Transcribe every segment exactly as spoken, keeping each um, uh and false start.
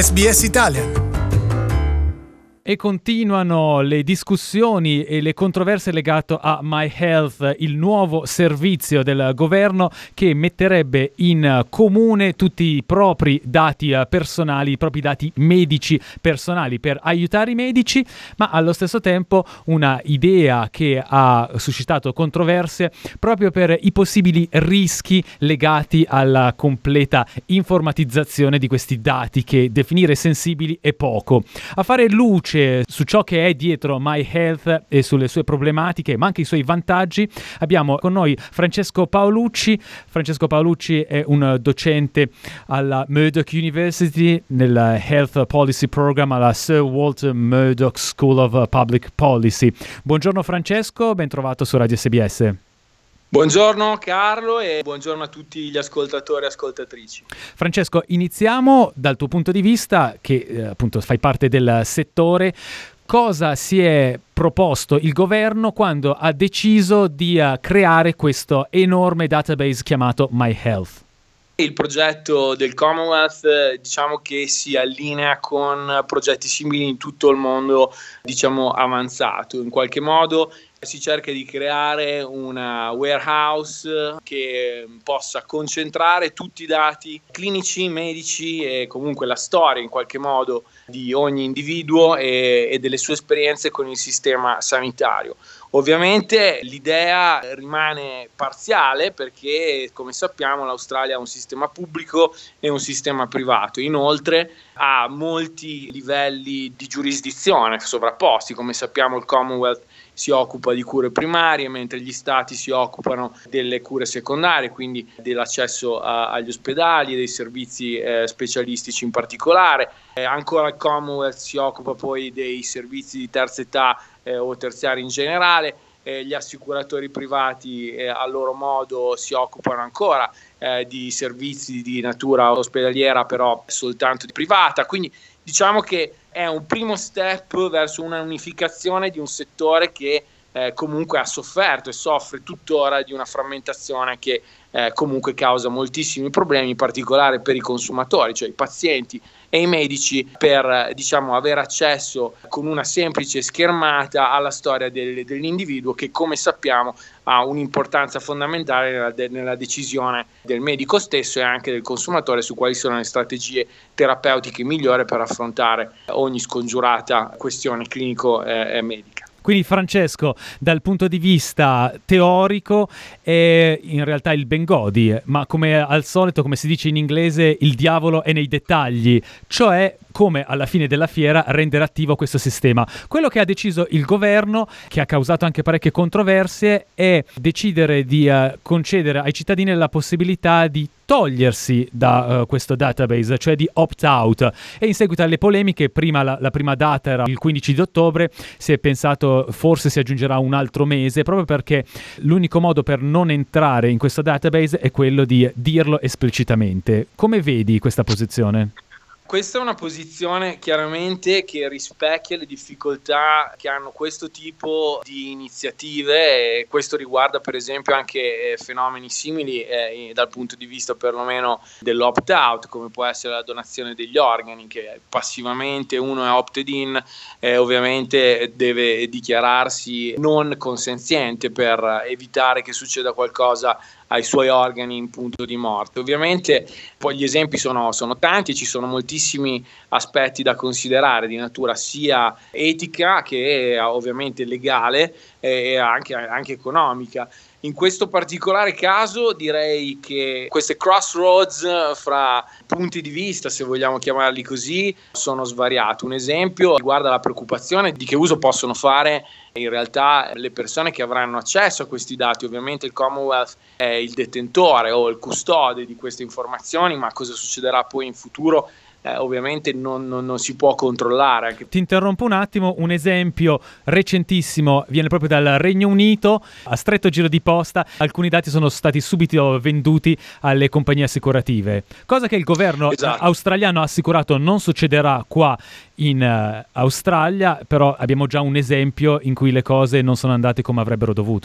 S B S Italian. E continuano le discussioni e le controversie legate a MyHealth, il nuovo servizio del governo che metterebbe in comune tutti i propri dati personali, i propri dati medici personali per aiutare i medici, ma allo stesso tempo una idea che ha suscitato controversie proprio per i possibili rischi legati alla completa informatizzazione di questi dati, che definire sensibili è poco. A fare luce su ciò che è dietro MyHealth e sulle sue problematiche, ma anche i suoi vantaggi, abbiamo con noi Francesco Paolucci. Francesco Paolucci è un docente alla Murdoch University nel Health Policy Program alla Sir Walter Murdoch School of Public Policy. Buongiorno Francesco, ben trovato su Radio S B S. Buongiorno Carlo e buongiorno a tutti gli ascoltatori e ascoltatrici. Francesco, iniziamo dal tuo punto di vista, che eh, appunto fai parte del settore. Cosa si è proposto il governo quando ha deciso di uh, creare questo enorme database chiamato MyHealth? Il progetto del Commonwealth diciamo che si allinea con progetti simili in tutto il mondo, diciamo avanzato. In qualche modo si cerca di creare una warehouse che possa concentrare tutti i dati clinici, medici e comunque la storia in qualche modo di ogni individuo e, e delle sue esperienze con il sistema sanitario. Ovviamente l'idea rimane parziale perché, come sappiamo, l'Australia ha un sistema pubblico e un sistema privato. Inoltre ha molti livelli di giurisdizione sovrapposti. Come sappiamo, il Commonwealth si occupa di cure primarie, mentre gli stati si occupano delle cure secondarie, quindi dell'accesso a, agli ospedali e dei servizi eh, specialistici in particolare. Eh, ancora il Commonwealth si occupa poi dei servizi di terza età eh, o terziari in generale. Eh, gli assicuratori privati eh, a loro modo si occupano ancora eh, di servizi di natura ospedaliera, però soltanto di privata. Quindi diciamo che è un primo step verso una unificazione di un settore che eh, comunque ha sofferto e soffre tuttora di una frammentazione che eh, comunque causa moltissimi problemi, in particolare per i consumatori, cioè i pazienti e i medici, per diciamo avere accesso con una semplice schermata alla storia del, dell'individuo, che come sappiamo ha un'importanza fondamentale nella, de, nella decisione del medico stesso e anche del consumatore su quali sono le strategie terapeutiche migliori per affrontare ogni scongiurata questione clinico e eh, medica. Quindi Francesco, dal punto di vista teorico è in realtà il Bengodi, ma come al solito, come si dice in inglese, il diavolo è nei dettagli, cioè come alla fine della fiera rendere attivo questo sistema. Quello che ha deciso il governo, che ha causato anche parecchie controversie, è decidere di uh, concedere ai cittadini la possibilità di togliersi da uh, questo database, cioè di opt-out. E in seguito alle polemiche, prima la, la prima data era il quindici di ottobre, si è pensato forse si aggiungerà un altro mese, proprio perché l'unico modo per non entrare in questo database è quello di dirlo esplicitamente. Come vedi questa posizione? Questa è una posizione chiaramente che rispecchia le difficoltà che hanno questo tipo di iniziative, e questo riguarda per esempio anche fenomeni simili eh, dal punto di vista perlomeno dell'opt-out, come può essere la donazione degli organi, che passivamente uno è opted in e eh, ovviamente deve dichiararsi non consenziente per evitare che succeda qualcosa ai suoi organi in punto di morte. Ovviamente poi gli esempi sono, sono tanti, ci sono moltissimi aspetti da considerare di natura sia etica che ovviamente legale e anche, anche economica. In questo particolare caso direi che queste crossroads fra punti di vista, se vogliamo chiamarli così, sono svariati. Un esempio riguarda la preoccupazione di che uso possono fare in realtà le persone che avranno accesso a questi dati. Ovviamente il Commonwealth è il detentore o il custode di queste informazioni, ma cosa succederà poi in futuro Eh, ovviamente non, non, non si può controllare. Ti interrompo un attimo, un esempio recentissimo viene proprio dal Regno Unito. A stretto giro di posta alcuni dati sono stati subito venduti alle compagnie assicurative, cosa che il governo esatto. australiano ha assicurato non succederà qua in uh, Australia, però abbiamo già un esempio in cui le cose non sono andate come avrebbero dovuto.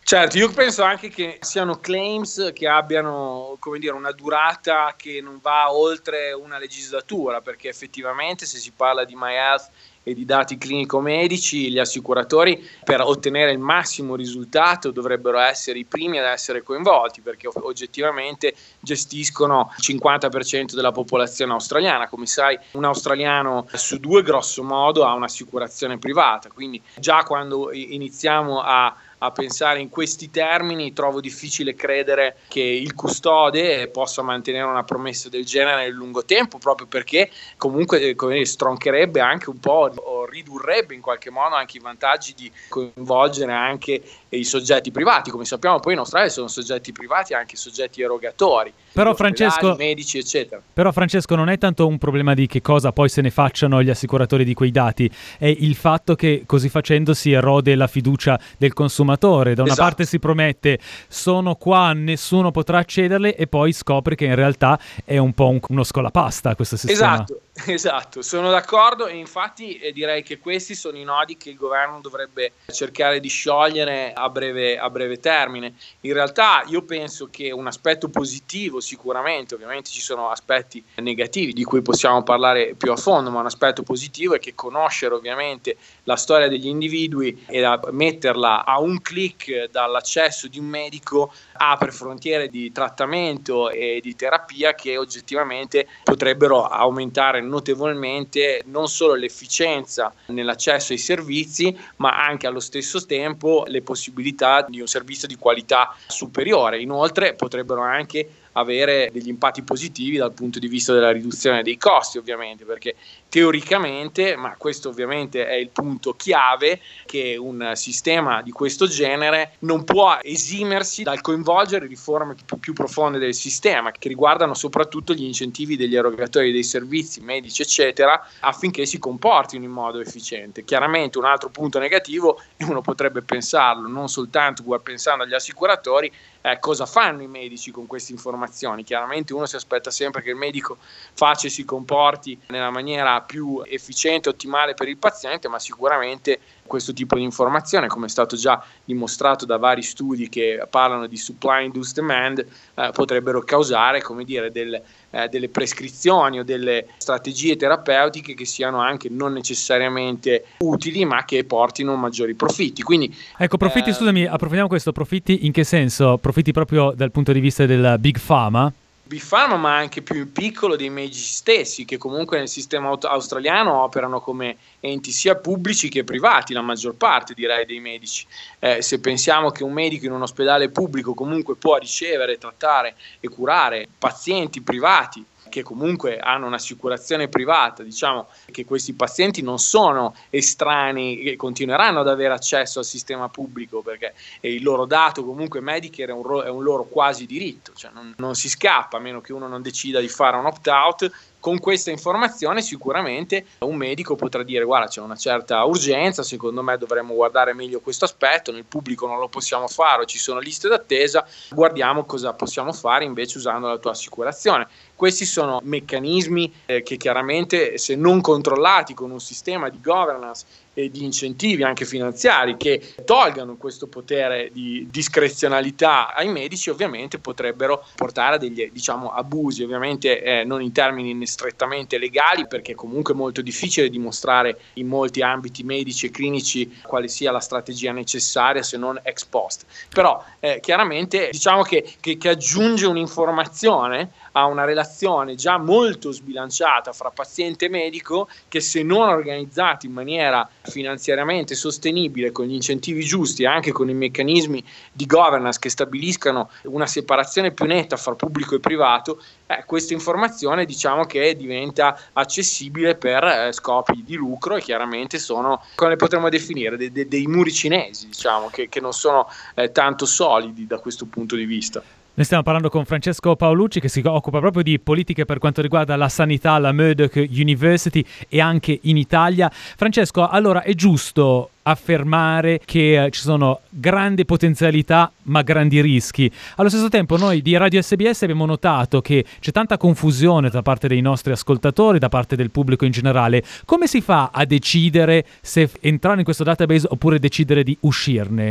Certo, io penso anche che siano claims che abbiano, come dire, una durata che non va oltre una legislatura, perché effettivamente se si parla di MyHealth e di dati clinico-medici, gli assicuratori per ottenere il massimo risultato dovrebbero essere i primi ad essere coinvolti, perché oggettivamente gestiscono il cinquanta per cento della popolazione australiana. Come sai, un australiano su due grosso modo ha un'assicurazione privata, quindi già quando iniziamo a a pensare in questi termini trovo difficile credere che il custode possa mantenere una promessa del genere nel lungo tempo, proprio perché comunque come dire, stroncherebbe anche un po' o ridurrebbe in qualche modo anche i vantaggi di coinvolgere anche i soggetti privati. Come sappiamo poi in Australia sono soggetti privati e anche soggetti erogatori, però Francesco, medici eccetera. Però Francesco, non è tanto un problema di che cosa poi se ne facciano gli assicuratori di quei dati, è il fatto che così facendo si erode la fiducia del consumatore. Da una esatto. parte si promette sono qua, nessuno potrà accederle, e poi scopre che in realtà è un po' un, uno scolapasta questo sistema. Esatto, esatto, sono d'accordo, e infatti eh, direi che questi sono i nodi che il governo dovrebbe cercare di sciogliere a breve, a breve termine. In realtà io penso che un aspetto positivo sicuramente, ovviamente ci sono aspetti negativi di cui possiamo parlare più a fondo, ma un aspetto positivo è che conoscere ovviamente la storia degli individui e da metterla a un click dall'accesso di un medico apre frontiere di trattamento e di terapia che oggettivamente potrebbero aumentare notevolmente non solo l'efficienza nell'accesso ai servizi, ma anche allo stesso tempo le possibilità di un servizio di qualità superiore. Inoltre potrebbero anche avere degli impatti positivi dal punto di vista della riduzione dei costi, ovviamente, perché teoricamente, ma questo ovviamente è il punto chiave, che un sistema di questo genere non può esimersi dal coinvolgere riforme più, più profonde del sistema, che riguardano soprattutto gli incentivi degli erogatori dei servizi medici eccetera, affinché si comportino in modo efficiente. Chiaramente un altro punto negativo, e uno potrebbe pensarlo non soltanto pensando agli assicuratori, Eh, cosa fanno i medici con queste informazioni. Chiaramente uno si aspetta sempre che il medico faccia e si comporti nella maniera più efficiente e ottimale per il paziente, ma sicuramente questo tipo di informazione, come è stato già dimostrato da vari studi che parlano di supply induced demand, eh, potrebbero causare, come dire, del, eh, delle prescrizioni o delle strategie terapeutiche che siano anche non necessariamente utili, ma che portino maggiori profitti. Quindi ecco, profitti, eh, scusami, approfondiamo questo. Profitti in che senso? Profitti proprio dal punto di vista del Big Pharma? Big Pharma, ma anche più in piccolo dei medici stessi, che comunque nel sistema aut- australiano operano come enti sia pubblici che privati, la maggior parte direi dei medici. Eh, se pensiamo che un medico in un ospedale pubblico comunque può ricevere, trattare e curare pazienti privati che comunque hanno un'assicurazione privata, diciamo che questi pazienti non sono estranei e continueranno ad avere accesso al sistema pubblico, perché il loro dato comunque Medicare è un, ro- è un loro quasi diritto, cioè non, non si scappa a meno che uno non decida di fare un opt-out. Con questa informazione sicuramente un medico potrà dire: guarda, c'è una certa urgenza, secondo me dovremmo guardare meglio questo aspetto, nel pubblico non lo possiamo fare o ci sono liste d'attesa, guardiamo cosa possiamo fare invece usando la tua assicurazione. Questi sono meccanismi eh, che chiaramente, se non controllati con un sistema di governance e di incentivi anche finanziari che tolgano questo potere di discrezionalità ai medici, ovviamente potrebbero portare a degli, diciamo, abusi, ovviamente eh, non in termini strettamente legali, perché è comunque molto difficile dimostrare in molti ambiti medici e clinici quale sia la strategia necessaria se non ex post. Però eh, chiaramente diciamo che, che, che aggiunge un'informazione a una relazione già molto sbilanciata fra paziente e medico, che se non organizzati in maniera finanziariamente sostenibile, con gli incentivi giusti e anche con i meccanismi di governance che stabiliscano una separazione più netta fra pubblico e privato, eh, questa informazione diciamo che diventa accessibile per eh, scopi di lucro, e chiaramente sono, come le potremmo definire, de- de- dei muri cinesi, diciamo, che, che non sono eh, tanto solidi da questo punto di vista. Noi stiamo parlando con Francesco Paolucci, che si occupa proprio di politiche per quanto riguarda la sanità alla Murdoch University e anche in Italia. Francesco, allora è giusto affermare che eh, ci sono grandi potenzialità ma grandi rischi. Allo stesso tempo noi di Radio S B S abbiamo notato che c'è tanta confusione da parte dei nostri ascoltatori, da parte del pubblico in generale. Come si fa a decidere se entrare in questo database oppure decidere di uscirne?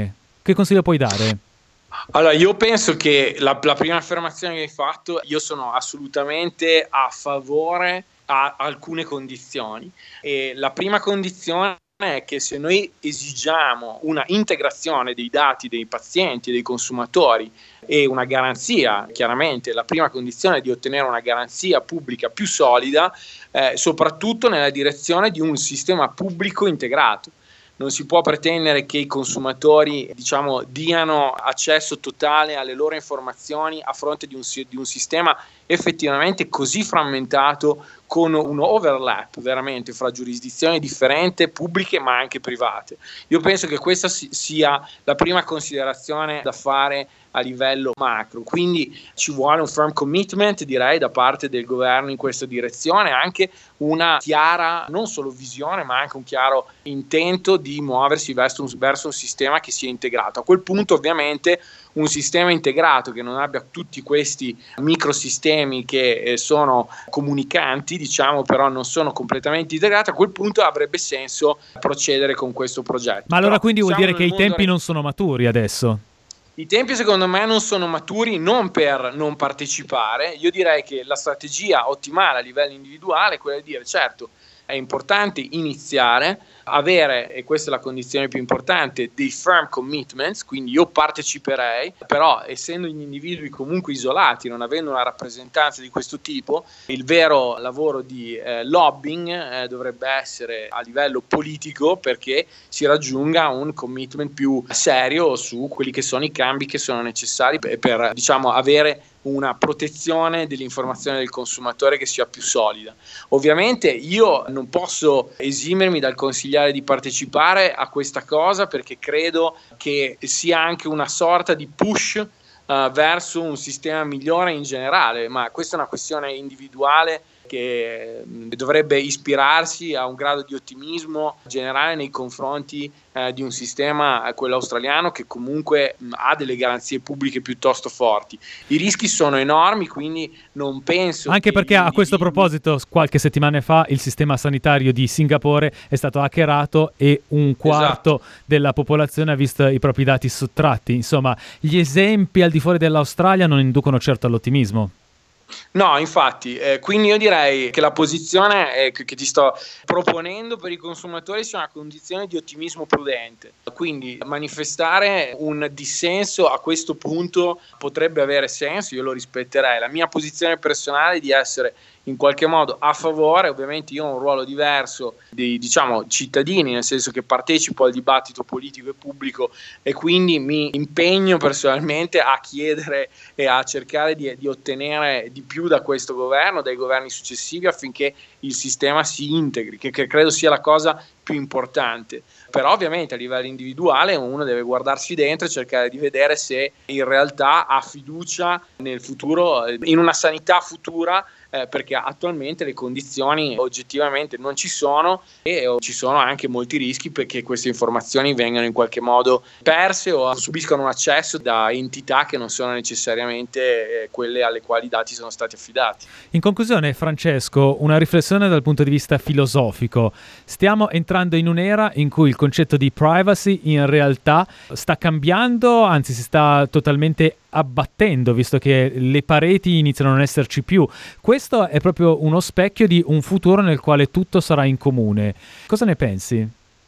Che consiglio puoi dare? Allora, io penso che la, la prima affermazione che hai fatto, io sono assolutamente a favore a alcune condizioni. E la prima condizione è che se noi esigiamo una integrazione dei dati dei pazienti e dei consumatori e una garanzia, chiaramente la prima condizione è di ottenere una garanzia pubblica più solida, eh, soprattutto nella direzione di un sistema pubblico integrato. Non si può pretendere che i consumatori, diciamo, diano accesso totale alle loro informazioni a fronte di un, di un sistema effettivamente così frammentato, con un overlap veramente fra giurisdizioni differenti, pubbliche ma anche private. Io penso che questa sia la prima considerazione da fare a livello macro, quindi ci vuole un firm commitment, direi, da parte del governo in questa direzione, anche una chiara non solo visione ma anche un chiaro intento di muoversi verso un, verso un sistema che sia integrato. A quel punto ovviamente un sistema integrato che non abbia tutti questi microsistemi che eh, sono comunicanti, diciamo, però non sono completamente integrati, a quel punto avrebbe senso procedere con questo progetto. Ma allora però, quindi vuol diciamo, dire che i tempi re- non sono maturi adesso? I tempi secondo me non sono maturi, non per non partecipare. Io direi che la strategia ottimale a livello individuale è quella di dire: certo, è importante iniziare, avere, e questa è la condizione più importante, dei firm commitments, quindi io parteciperei, però essendo gli individui comunque isolati, non avendo una rappresentanza di questo tipo, il vero lavoro di eh, lobbying eh, dovrebbe essere a livello politico, perché si raggiunga un commitment più serio su quelli che sono i cambi che sono necessari per, per diciamo, avere una protezione dell'informazione del consumatore che sia più solida. Ovviamente io non posso esimermi dal consigliare di partecipare a questa cosa, perché credo che sia anche una sorta di push uh, verso un sistema migliore in generale, ma questa è una questione individuale che dovrebbe ispirarsi a un grado di ottimismo generale nei confronti eh, di un sistema, eh, quello australiano, che comunque mh, ha delle garanzie pubbliche piuttosto forti. I rischi sono enormi, quindi non penso Anche che perché a questo individui... proposito, qualche settimana fa, il sistema sanitario di Singapore è stato hackerato e un quarto Esatto. della popolazione ha visto i propri dati sottratti. Insomma, gli esempi al di fuori dell'Australia non inducono certo all'ottimismo. No, infatti, eh, quindi io direi che la posizione eh, che, che ti sto proponendo per i consumatori sia una condizione di ottimismo prudente, quindi manifestare un dissenso a questo punto potrebbe avere senso, io lo rispetterei. La mia posizione personale è di essere in qualche modo a favore. Ovviamente io ho un ruolo diverso di, diciamo, cittadini, nel senso che partecipo al dibattito politico e pubblico, e quindi mi impegno personalmente a chiedere e a cercare di, di ottenere di più da questo governo, dai governi successivi, affinché il sistema si integri, che, che credo sia la cosa più importante. Però ovviamente a livello individuale uno deve guardarsi dentro e cercare di vedere se in realtà ha fiducia nel futuro, in una sanità futura, eh, perché attualmente le condizioni oggettivamente non ci sono, e ci sono anche molti rischi perché queste informazioni vengano in qualche modo perse o subiscano un accesso da entità che non sono necessariamente eh, quelle alle quali i dati sono stati affidati. In conclusione, Francesco, una riflessione dal punto di vista filosofico. Stiamo entrando in un'era in cui il concetto di privacy in realtà sta cambiando, anzi si sta totalmente abbattendo, visto che le pareti iniziano a non esserci più. Questo è proprio uno specchio di un futuro nel quale tutto sarà in comune. Cosa ne pensi?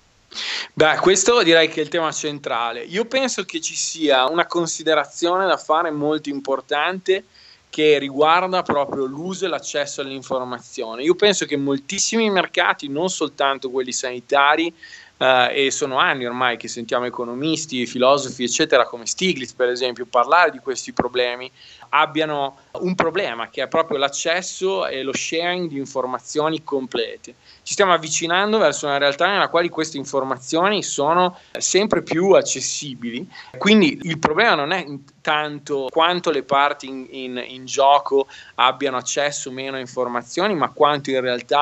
Beh, questo direi che è il tema centrale. Io penso che ci sia una considerazione da fare molto importante, che riguarda proprio l'uso e l'accesso all'informazione. Io penso che moltissimi mercati, non soltanto quelli sanitari, eh, e sono anni ormai che sentiamo economisti, filosofi, eccetera, come Stiglitz per esempio, parlare di questi problemi, abbiano un problema che è proprio l'accesso e lo sharing di informazioni complete. Ci stiamo avvicinando verso una realtà nella quale queste informazioni sono sempre più accessibili, quindi il problema non è tanto quanto le parti in, in, in gioco abbiano accesso o meno a informazioni, ma quanto in realtà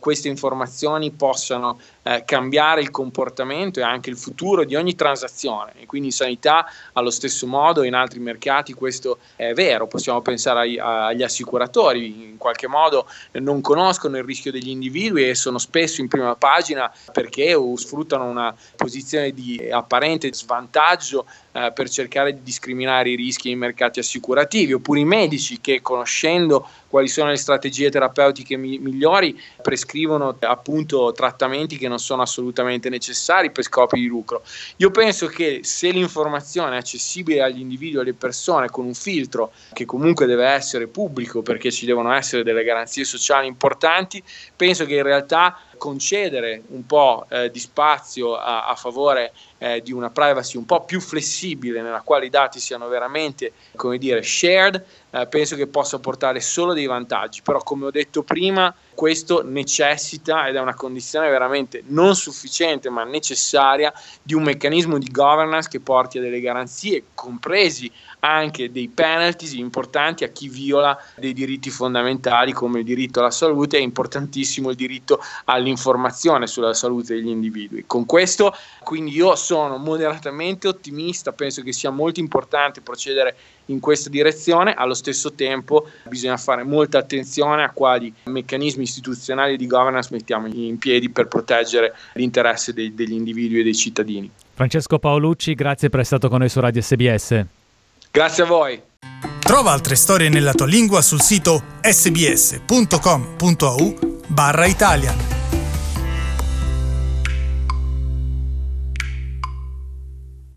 queste informazioni possano eh, cambiare il comportamento e anche il futuro di ogni transazione, e quindi in sanità allo stesso modo, in altri mercati questo è vero. Possiamo pensare ai, agli assicuratori, in qualche modo non conoscono il rischio degli individui e sono spesso in prima pagina perché o sfruttano una posizione di apparente svantaggio eh, per cercare di discriminare i rischi nei mercati assicurativi, oppure i medici che, conoscendo quali sono le strategie terapeutiche mi- migliori, prescrivono appunto trattamenti che non sono assolutamente necessari per scopi di lucro. Io penso che se l'informazione è accessibile agli individui e alle persone con un filtro che comunque deve essere pubblico, perché ci devono essere delle garanzie sociali importanti, penso che in realtà concedere un po' eh, di spazio a, a favore eh, di una privacy un po' più flessibile, nella quale i dati siano veramente, come dire, shared, eh, penso che possa portare solo dei vantaggi. Però, come ho detto prima, questo necessita, ed è una condizione veramente non sufficiente ma necessaria, di un meccanismo di governance che porti a delle garanzie, compresi anche dei penalties importanti a chi viola dei diritti fondamentali come il diritto alla salute. È importantissimo il diritto all'informazione sulla salute degli individui. Con questo quindi io sono moderatamente ottimista, penso che sia molto importante procedere in questa direzione. Allo stesso tempo bisogna fare molta attenzione a quali meccanismi istituzionali di governance mettiamo in piedi per proteggere l'interesse dei, degli individui e dei cittadini. Francesco Paolucci, grazie per essere stato con noi su Radio S B S. Grazie a voi. Trova altre storie nella tua lingua sul sito sbs punto com punto a u barra Italia.